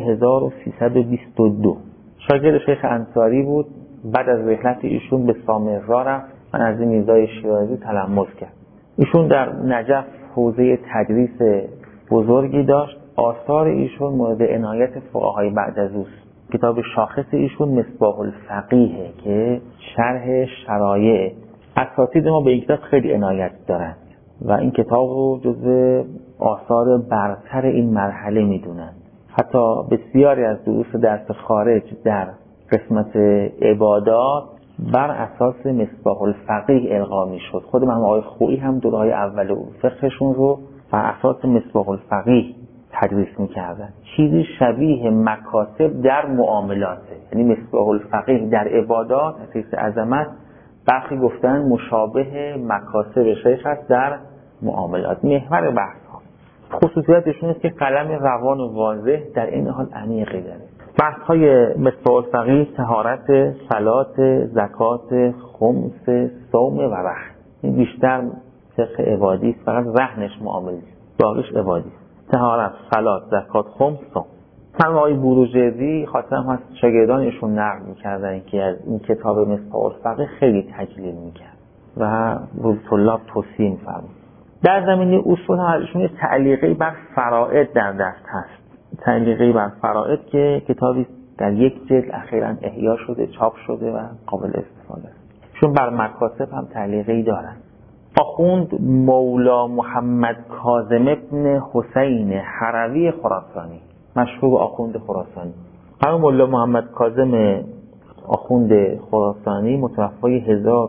1322، شاگرد شیخ انصاری بود. بعد از رحلت ایشون به سامرا رفت و از میرزای شیرازی تلمذ کرد. ایشون در نجف حوزه تدریس بزرگی داشت. آثار ایشون مورد عنایت فقهای بعد از اوست. کتاب شاخص ایشون مصباح الفقیه که شرح شرایع. اساتید ما به این کتاب خیلی عنایت دارند و این کتاب رو جزو آثار برتر این مرحله میدونند. حتی بسیاری از دروس درس خارج در قسمت عبادات بر اساس مصباح الفقیه القا میشد. خود مرحوم آقای خویی هم دوره‌های اول فقهشون رو بر اساس مصباح الفقیه تدریس میکردن. چیزی شبیه مکاتب در معاملاته، یعنی مصباح الفقیه در عبادات حیث عظمت، برخی گفتن مشابه مکاتب شیخ است در معاملات. محور بحث ها خصوصیتشون است که قلم روان و واضح در این حال عمیقی داره. بحث های مصباح الفقیه طهارت، صلات، زکات، خمس، صوم و رهن. این بیشتر فقه عبادی است، فقط رهنش معاملی است، باقیش عبادی است. طهارت، صلات، زکات، خمس، صوم. من آقای بروجردی خاطرم هست شاگردانشون نقل می‌کردن که از این کتاب مصباح الفقیه خیلی تجلیل می‌کرد و طلاب توصیه می‌فرمود. در زمینه اصول هم ازشون تعلیقی بر فرائض در دست هست. تعلیقی بر فرائض که کتابی در یک جلد اخیراً احیا شده، چاپ شده و قابل استفاده است. چون بر مکاسب هم تعلیقی دارن. آخوند مولا محمد کاظم ابن حسین هروی خراسانی، مشهور آخوند خراسانی. همون مولا محمد کاظم آخوند خراسانی متوفای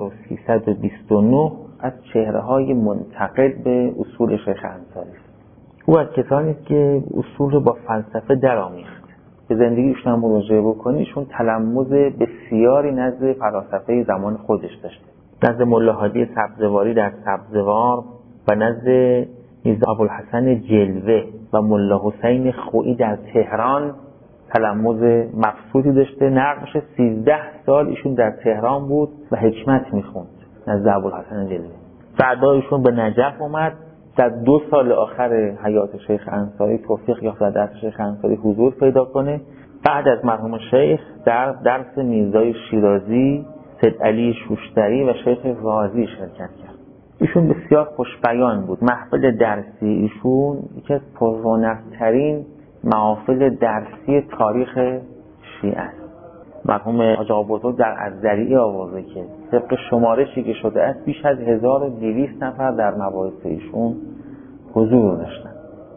1329 از چهره‌های منتقد به اصول شیخ انصاری است. او از کسانی است که اصول رو با فلسفه درآمیخت. به زندگیش هم مراجعه بکنیشون تلمذ بسیاری نزد فلاسفه زمان خودش داشته. نزد ملا هادی سبزواری در سبزوار و نزد میرزا ابوالحسن جلوه و ملا حسین خویی در تهران تلمذ مبسوطی داشته. نقل میشه 13 سال ایشون در تهران بود و حکمت میخوند نزد ابوالحسن جلوه. بعدا ایشون به نجف اومد. در 2 سال آخر حیات شیخ انصاری توفیق یافت در درس شیخ انصاری حضور پیدا کنه. بعد از مرحوم شیخ در درس میرزای شیرازی، سید علی شوشتری و شیخ رازی شرکت کرد. ایشون بسیار خوشبیان بود. محفل درسی ایشون یکی از پررونق‌ترین محافل درسی تاریخ شیعه است. مرحوم حاج آقا بزرگ در ازدریعی آورده که طبق شمارشی که شده است بیش از 1200 نفر در مباحث ایشون حضور داشتن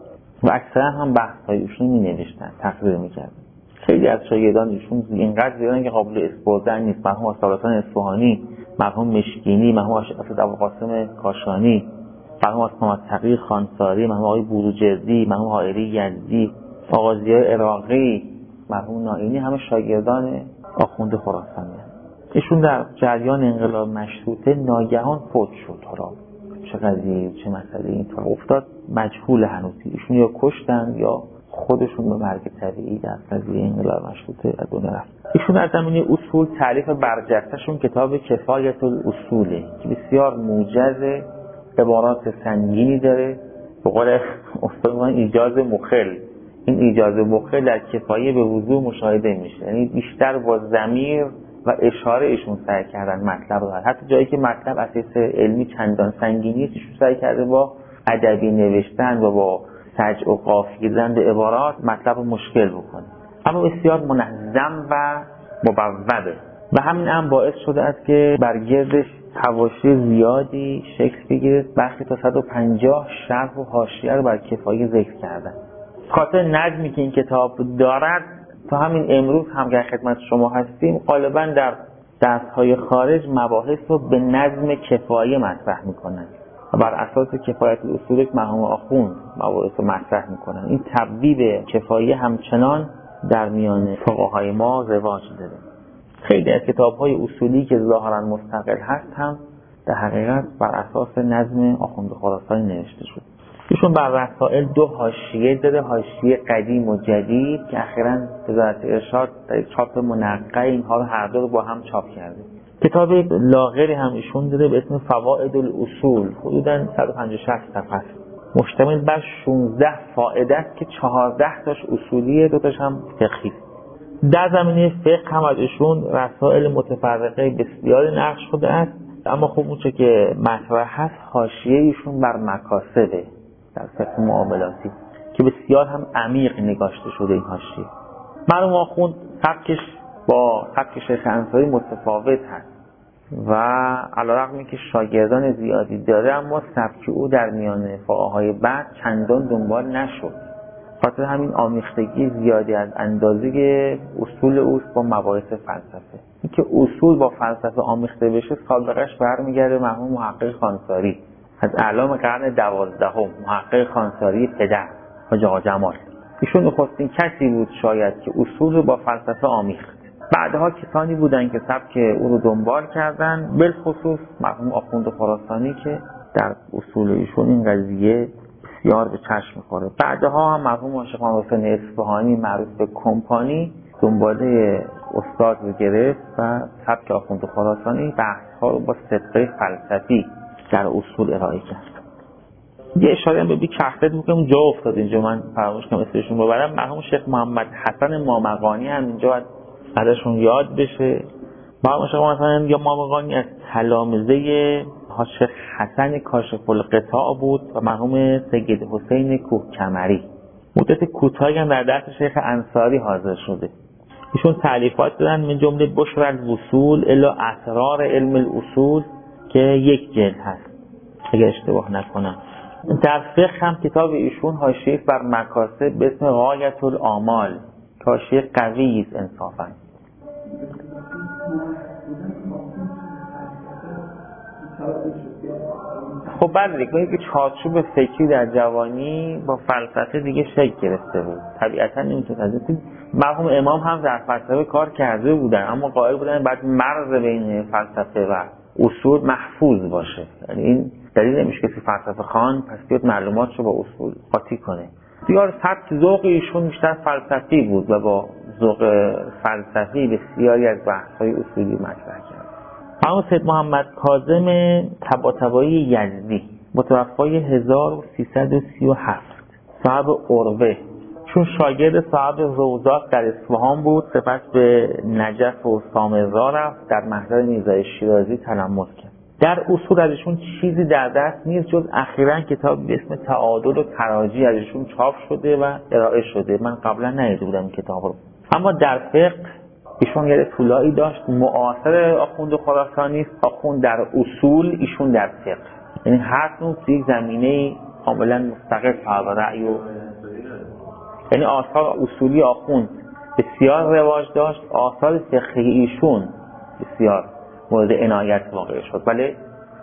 و اکثرا هم بحث‌های ایشون می‌نوشتن، تقریر می‌کردن. خیلی از شاگردان ایشون اینقدر زیادن که قابل اسپردن نیست. مرحوم آستاذ اصفهانی، مرحوم مشکینی، مرحوم اسد ابوالقاسم کاشانی، مرحوم محمد تقی خانساری، مرحوم آقای بروجردی، مرحوم حائری یزدی، آقا ضیاء عراقی، مرحوم نائینی، همه شاگردان آخوند خراسانی هستند. ایشون در جریان انقلاب مشروطه ناگهان فوت شد. چه قضیه، چه مسئله اینطور افتاد مجهول هنوز. ایشون یا کشتن یا خودشون به مرگ طبیعی در قضیه انقلاب مشروطه از دنیا رفت. ایشون از زمینه اصول تعریف برجسته‌شون کتاب کفایت الاصوله که بسیار موجز، عبارات سنگینی داره. به قول استاد ما ایجاز مخل. این ایجاز مخل در کفایه به وضوح مشاهده میشه. یعنی بیشتر با ضمیر و اشاره ایشون سعی کردن مطلب رو. حتی جایی که مطلب اساس علمی چندان سنگینی است، ایشون سعی کرده با ادبی نوشتن و با سجع و قافیه زدن به عبارات مطلب رو مشکل بکنه. اما بسیار منظم و مبوبه و همین هم باعث شده است که بر گردش حواشی زیادی شکل بگیره. برخی تا 150 شرح و حاشیه رو بر کفایه ذکر کردن. خاطر نظمی که این کتاب دارد تا همین امروز هم که خدمت شما هستیم غالبا در درس‌های خارج مباحث رو به نظم کفایه مطرح می‌کنن و بر اساس کفایت الاصول مرحوم آخوند مباحث رو مطرح می‌کنن. این تبدیل کفایه همچنان در میان فقهای ما رواج داره. خیلی از کتاب‌های اصولی که ظاهراً مستقل هست هم در حقیقت بر اساس نظم آخوند خراسانی نوشته شد. ایشون بر رسائل 2 حاشیه داره، حاشیه قدیم و جدید که اخیراً وزارت ارشاد در چاپ منقع اینها رو هر دو رو با هم چاپ کرده. کتاب لاغری هم ایشون داره به اسم فوائد الاصول، حدوداً 150 صفحه است. مشتمل بر 16 فائده است که 14 تاش اصولیه، 2 تاش هم فقهی. در زمینه فقه هم از ایشون رسائل متفرقه بسیاری نقل شده است، اما خب اون چه که مطرح هست حاشیه ایشون بر مکاسبه در فقه معاملاتی که بسیار هم عمیق نگاشته شده. این حاشیه مرحوم آخوند سبکش با سبک شیخ انصاری متفاوت هست و علیرغم که شاگردان زیادی داره اما سبک او در میان فقهای بعد چندان دنبال نشد. خاطر همین آمیختگی زیادی از اندازه اصول اوست با مباحث فلسفه. اینکه اصول با فلسفه آمیخته بشه سابقش برمیگرده مرحوم محقق خانساری از اعلام قرن 12، محقق خانساری پدر حاج آقا جمال. ایشون نخستین کسی بود شاید که اصول رو با فلسفه آمیخت. بعدها کسانی بودن که سبک او رو دنبال کردن، بالخصوص مرحوم آخوند خراسانی که در اصول ایشون این قضیه بسیار به چشم می‌خوره. بعدها هم مرحوم عاشق حسین اصفهانی معروف به کمپانی دنباله استاد رو گرفت و سبک آخوند خراسانی بحث‌ها رو با صدقه فلسفی در اصول ارائه کرد. یه اشاره هم به بی کهفت میکنم جا افتاد اینجا، من فراموش کنم اسمشون ببرم. مرحوم شیخ محمد حسن مامقانی هم اینجا ازشون یاد بشه. مرحوم شیخ مثلا یا مامقانی از تلامذه شیخ حسن کاشف الغطاء بود و مرحوم سید حسین کوهکمری. مدت کوتاهی هم در درس شیخ انصاری حاضر شده. ایشون تألیفات دادن من جمله بشر الوصول الی اسرار علم الاصول که یک جلد هست اگه اشتباه نکنم. در فقه هم کتاب ایشون حاشیه بر مکاسب به اسم غایت الآمال که حاشیه قوی است انصافا. خب بعد دیگه که چارچوب فکری در جوانی با فلسفه دیگه شکل گرفته بود، طبیعتا نمیتونه تضاد. مرحوم امام هم در فلسفه کار کرده بودن اما قائل بودن بعد مرز بین فلسفه و اصول محفوظ باشه. یعنی این دلیل نمیشه کسی فلسفه خوان پس بیاد معلوماتشو با اصول قاطی کنه. بسیار سبک ذوق ایشون بیشتر فلسفی بود و با ذوق فلسفی بسیاری از بحث‌های اصولی مطرح کرد. مرحوم سید محمد کاظم طباطبایی یزدی متوفای 1337 صاحب عروه، چون شاگرد صاحب روضات در اصفهان بود سپس به نجف و سامرا رفت، در محضر میرزای شیرازی تلمذ کرد. در اصول ازشون چیزی در دست نیست جز اخیراً کتاب به اسم تعادل و تراجی ازشون چاپ شده و ارائه شده. من قبلا ندیده بودم این کتاب رو. اما در فقه ایشون یه طولایی داشت، معاصر آخوند خراسانی است. آخوند در اصول، ایشون در فقه، یعنی هر نوع یک زمینه کاملا مستقل صاحب رأی و یعنی آثار اصولی آخوند بسیار رواج داشت، آثار فقهی ایشون بسیار مورد عنایت واقع شد. بله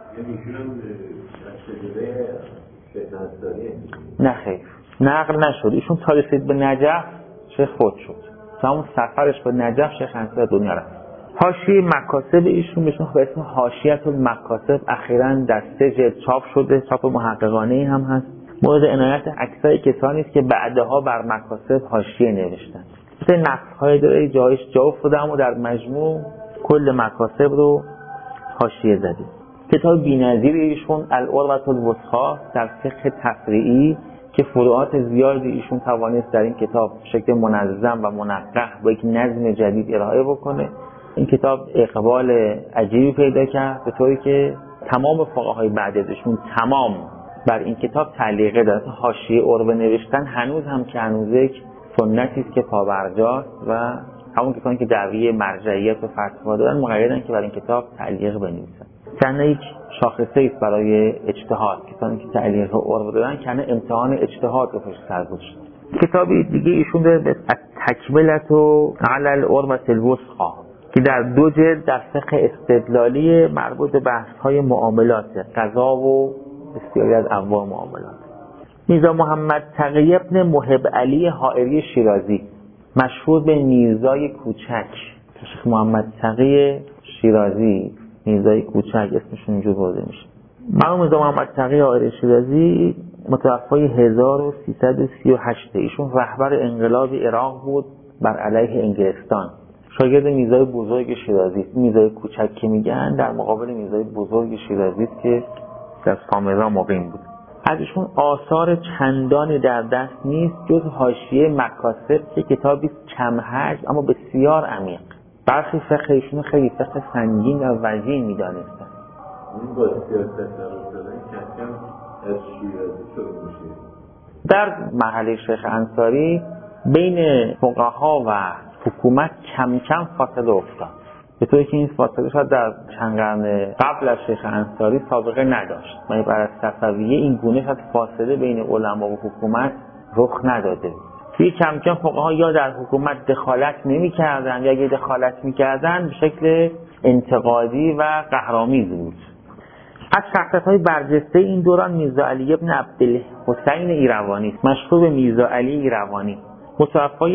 نه خیر نقل نشد. ایشون تا رسید به نجف شیخ فوت شد. همون سفرش به نجف شیخ انصاری دنیا رفت. حاشیه مکاسب ایشون بهشون به اسم حاشیه المکاسب اخیراً در 3 جلد چاپ شده، چاپ محققانه‌ای هم هست. مورد عنایت اکثر کسانی است که بعدها بر مکاسب حاشیه نوشتن. مثل نقص‌های داره جایش جا افتاده اما در مجموع کل مکاسب رو حاشیه زده. کتاب بی‌نظیر ایشون العروة الوثقی در فقه تفریعی که فروعات زیادی ایشون توانست در این کتاب شکل منظم و منقح با یک نظم جدید ارائه بکنه. این کتاب اقبال عجیبی پیدا کرد به طوری که تمام فقهای بعد ازشون تمام بر این کتاب تعلیقه دارن. حاشیه عروه نوشتن هنوز هم که هنوز یک سنتی است که پابرجاست و همون کسانی که دعوی مرجعیت و فتوا دارن مقیدن که بر این کتاب تعلیق بنویسن. کنه یک شاخصه است برای اجتهاد. کسانی که تعلیق عروه دارن کنه امتحان اجتهاد رو پشت سر گذاشتن. کتابی دیگه ایشون داره به تکمله علی العروة الوثقی که در 2 جلد در فقه استدلالی مربوط به بحث‌های معاملات قضا و بسیاری از انواع معاملات. میرزا محمد تقی ابن محب علی حائری شیرازی مشهور به میرزای کوچک، شیخ محمد تقی شیرازی میرزای کوچک اسمشون اینجور برده میشه. مرحوم میرزا محمد تقی حائری شیرازی متوفای 1338 ایشون رهبر انقلاب عراق بود بر علیه انگلستان. شاگرد میرزای بزرگ شیرازی است. میرزای کوچک که میگن در مقابل میرزای بزرگ شیرازی است که در سامرا مقیم بود. ازشون آثار چندانی در دست نیست جز حاشیه مکاسب که کتابی کم حجم اما بسیار عمیق. برخی فقه ایشون خیلی فقه سنگین و وزین میدانستن. این با سیاست دارن کم از شیرازی شروع میشه. در مرحله شیخ انصاری بین فقها و حکومت کم کم فاصله افتاد، به طوری که این فاصله شاید در چند قرن قبل از شیخ انصاری سابقه نداشت. یعنی برای صفویه این گونه شاید فاصله بین علما و حکومت رخ نداده. توی کم کم فقها یا در حکومت دخالت نمی‌کردند یا اگه دخالت می‌کردند به شکل انتقادی و قهرآمیز بود. از شخصیت‌های برجسته این دوران میرزا علی ابن عبدالحسین ایروانی است، مشهور به میرزا علی ایروانی، متوفای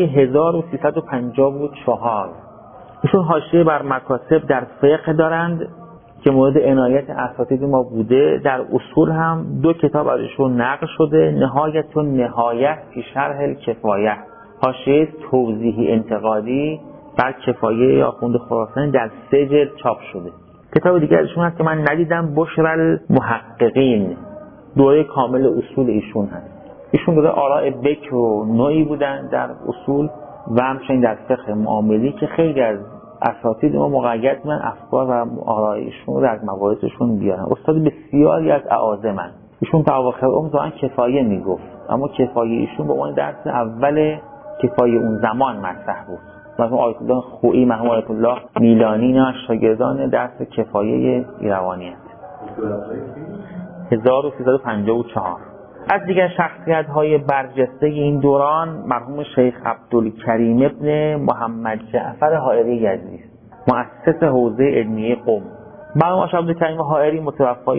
1354. ایشون حاشیه بر مکاسب در فقه دارند که مورد عنایت اساتید ما بوده. در اصول هم 2 کتاب ازشون نقل شده، نهایت و نهایت فی شرح الکفایه حاشیه توضیحی انتقادی بر کفایه آخوند خراسانی در 3 جلد چاپ شده. کتاب دیگر ایشون هست که من ندیدم، بشر المحققین، دوره کامل اصول ایشون هست. ایشون دوره آراء بکر و نوعی بودن در اصول و همچنین در فقه معاملی که خیلی از اساتید ما مقید من افکار و آراء ایشون رو از مواردشون بیارن. استاد بسیاری از اعاظمن. ایشون تا اواخر عمر ظاهرا کفایه میگفت، اما کفایه ایشون به عنوان درس اول کفایه اون زمان مطرح بود. مثلا آیت الله خویی، مرحوم آیت الله میلانی نه شاگردان درس کفایه ایروانی هست. 1354. از دیگر شخصیت‌های برجسته این دوران مرحوم شیخ عبدالکریم ابن محمد جعفر حائری یزدی است، مؤسس حوزه علمیه قم. مرحوم شیخ عبدالکریم حائری متوفای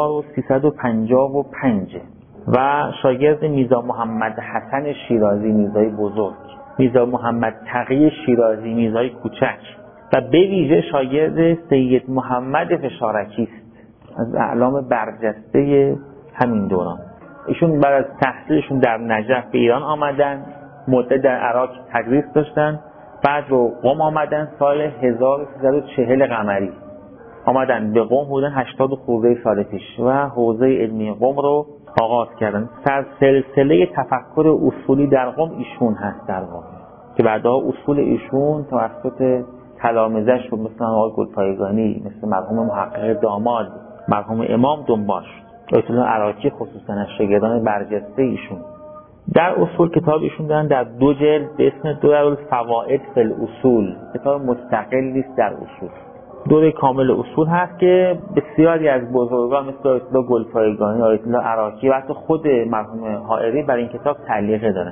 1355 و شاگرد میرزا محمد حسن شیرازی میرزای بزرگ، میرزا محمد تقی شیرازی میرزای کوچک و به ویژه شاگرد سید محمد فشارکی است، از اعلام برجسته همین دوران. ایشون بعد از تحصیلشون در نجف به ایران آمدن، مدت در عراق تدریس داشتن، بعد رو قم آمدن سال 1340 قمری آمدن به قم، بودن 80 خورده سال پیش و حوزه علمی قم رو آغاز کردن. سلسله تفکر اصولی در قم ایشون هست در واقع که بعدها اصول ایشون توسط تلامذه‌اش رو مثل آقای گلپایگانی، مثل مرحوم محقق داماد، مرحوم امام دنبال شد. آیت الله عراقی خصوصا از شاگردان برجسته ایشون. در اصول کتاب ایشون دارن در 2 جلد به اسم دورالفوائد فی الاصول، کتاب مستقلی است در اصول. دوره کامل اصول هست که بسیاری از بزرگان مثل آیت الله گلپایگانی، آیت الله عراقی و حتی خود مرحوم حائری بر این کتاب تعلیقه دارن.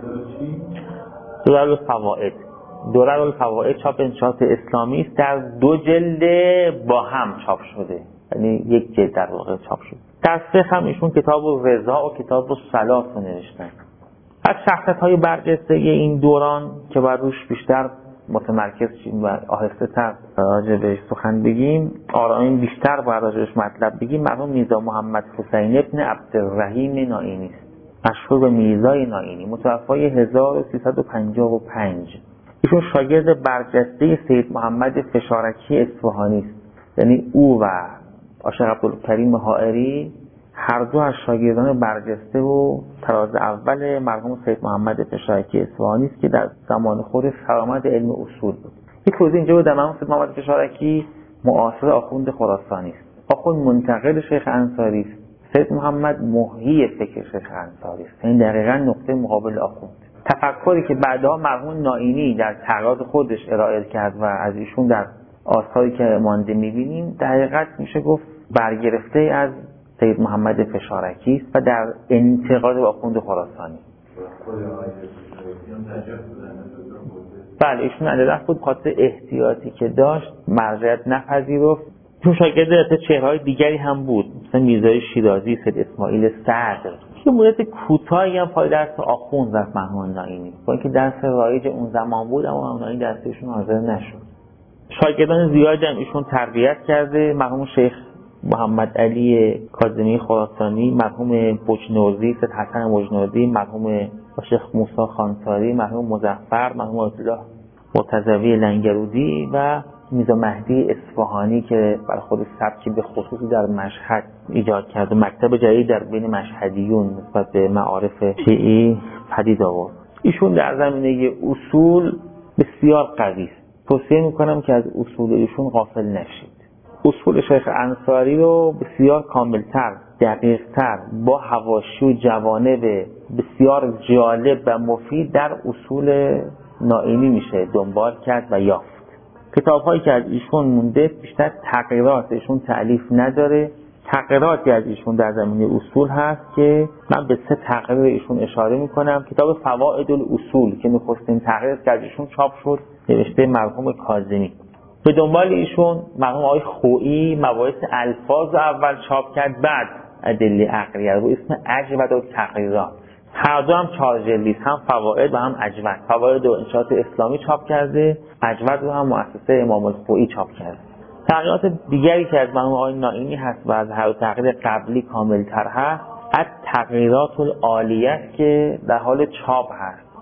دورالفوائد، دورالفوائد چاپ انشاءات اسلامی است، در 2 جلد با هم چاپ شده، یعنی 1 جلد در واقع چاپ شده. در فقه هم ایشون کتاب رضا و کتاب صلات رو نوشتن. از شخصیت‌های برجسته این دوران که بر روش بیشتر متمرکز شیم و آهسته تر راجع بهش سخن بگیم، آرائیم بیشتر باید راجعش مطلب بگیم، مرحوم میرزا محمد حسین ابن عبدالرحیم نائینی است، مشهور به میرزای نائینی، متوفای 1355. ایشون شاگرد برجسته سید محمد فشارکی اصفهانی است، یعنی او و شیخ عبدالکریم حائری هر دو از شاگردان برجسته و تراز اول مرحوم سید محمد فشارکی اصفهانی است که در زمان خود فرآمد علم اصول بود. یک توضیح اینجا بود، مرحوم سید محمد فشارکی معاصر آخوند خراسانی است، آخوند منتقل شیخ انصاری است، سید محمد محیی فکر شیخ انصاری است، این دقیقاً نقطه مقابل آخوند. تفکری که بعدها مرحوم نائینی در تقریر خودش ارائه کرد و از ایشون در آثاری که مانده می‌بینیم، در حقیقت میشه گفت برگرفته از سید محمد فشارکی است و در انتقاد به آخوند خراسانی. بله ایشون علیرغم بود خاطر احتیاطی که داشت مرجعیت نپذیرفت. چون شاگرد چهره‌های دیگری هم بود، مثلا میرزای شیرازی، سید اسماعیل صدر که مدت کوتاهی هم پای درس آخوند رفت مرحوم نائینی، با اینکه درس رایج اون زمان بود اما نائینی درسشون حاضر نشد. شاگردان زیادی هم ایشون تربیت کرده، مرحوم شیخ محمد علی کاظمی خراسانی، مرحوم بجنوردی، سید حسن بجنوردی، مرحوم شیخ موسی خانساری، مرحوم مظفر، مرحوم آیت الله مرتضوی لنگرودی و میرزا مهدی اصفهانی که برای خود سبکی به خصوصی در مشهد ایجاد کرد و مکتب جدید در بین مشهدیون نسبت به معارف شیعی پدید آورد. ایشون در زمینه اصول بسیار قوی است. توصیه میکنم که از اصول ایشون غافل نشید. اصول شیخ انصاری رو بسیار کاملتر، دقیقتر، با حواشی و جوانب بسیار جالب و مفید در اصول نائینی میشه دنبال کرد و یافت. کتاب هایی که از ایشون مونده بیشتر تغییرات، ایشون تألیف نداره، تغییراتی از ایشون در زمینه اصول هست که من به 3 تغییر ایشون اشاره میکنم. کتاب فوائد الاصول که نخستین تغییر که از ایشون چاپ شد، نوشته مرحوم کاظمی. به دنبال ایشون مرحوم آقای خویی مباحث الفاظ اول چاپ کرد، بعد ادله عقلیه رو اسم اجود و تغییرات. هر دو هم 4 جلدی، هم فوائد و هم اجود. فوائد و انشاءات اسلامی چاپ کرده، اجود رو هم مؤسسه امام الخویی چاپ کرده. تغییرات دیگری که از مرحوم آقای نائینی هست و از هر تغییر قبلی کاملتر هست، از تغییرات العالیه که در حال چاپ هست.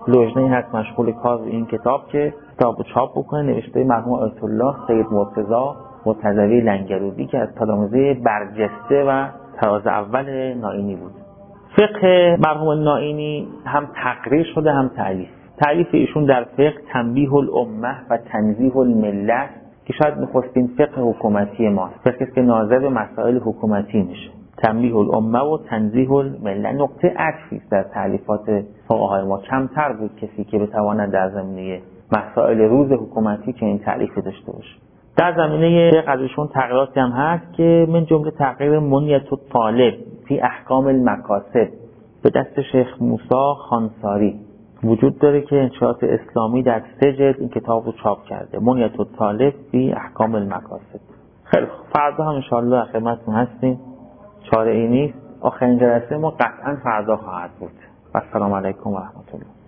لجنه‌ای هست مشغول کار این کتاب که کتابو چاپ بکنه، نوشته مرحوم آیت الله سید مرتضی مرتضوی لنگرودی که از تلامذه برجسته و طراز اول نائینی بود. فقه مرحوم نائینی هم تقریر شده هم تألیف. تألیف ایشون در فقه تنبیه الامه و تنزیه الملت که شاید نخستین فقه حکومتی ماست، فقهی که ناظر به مسائل حکومتی میشه. تنبیه الامه و تنزیه الملت نقطه عطفی است در تألیفات فقهای ما. کمتر بود کسی که بتواند در زمینه مسائل روز حکومتی که این تألیف داشته باشه. در زمینه فقه از ایشون تقریراتی هم هست که من جمله تقریر منیت الطالب فی احکام المکاسب به دست شیخ موسی خانساری وجود داره که انشاءات اسلامی در 3 جلد این کتاب رو چاپ کرده، منیت الطالب فی احکام المکاسب. خیلی فردا هم انشاءالله در خدمتتون هستیم، چاره ای نیست. آخرین جلسه ما قطعا فردا خواهد بود. و السلام علیکم و رحمت الله.